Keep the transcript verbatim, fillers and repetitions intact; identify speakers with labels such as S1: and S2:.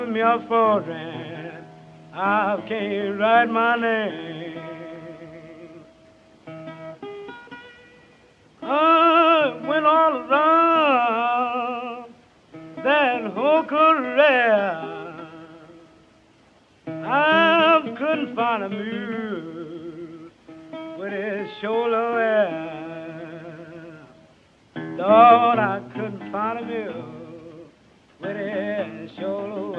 S1: Me a foreign, I can't write my name. I went all around that whole career. I couldn't find a mule with his shoulder wear. Lord, I couldn't find a mule with his shoulder wear.